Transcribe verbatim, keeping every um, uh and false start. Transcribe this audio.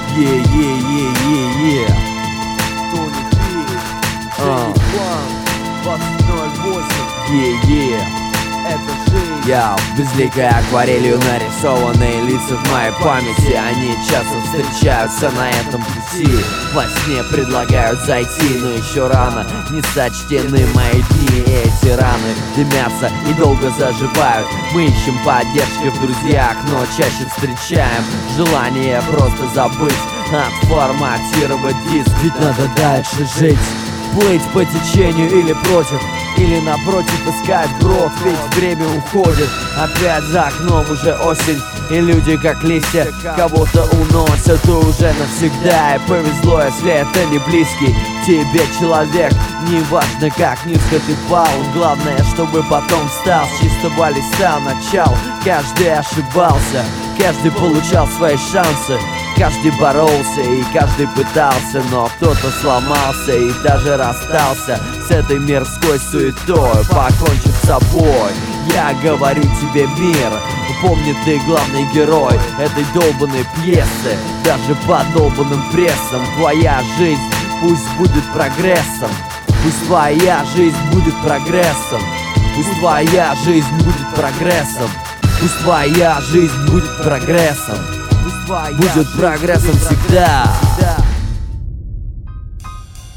Е-е-е-е-е. Тони Пи, А. двадцать ноль восемь. Е-е. Это жизнь. Я безликой акварелью нарисованные лица в моей памяти. Они часто встречаются на этом пути. Во сне предлагают зайти, но еще рано. Не сочтены мои дни, эти раны дымятся и долго заживают. Мы ищем поддержки в друзьях, но чаще встречаем желание просто забыть, отформатировать диск. Ведь надо дальше жить, плыть по течению или против, или напротив искать брод. Ведь время уходит, опять за окном уже осень, и люди как листья кого-то уносят уже навсегда. И повезло, если это не близкий тебе человек. Неважно, как низко ты пал, главное, чтобы потом встал с чистого листа. Начал, каждый ошибался, каждый получал свои шансы, каждый боролся и каждый пытался, но кто-то сломался и даже расстался с этой мирской суетой, покончив с собой. Я говорю тебе, мир, помни, ты главный герой этой долбанной пьесы. Даже под долбанным прессом твоя жизнь пусть будет прогрессом. Пусть твоя жизнь будет прогрессом. Пусть твоя жизнь будет прогрессом. Пусть твоя жизнь будет прогрессом. Будет прогрессом всегда.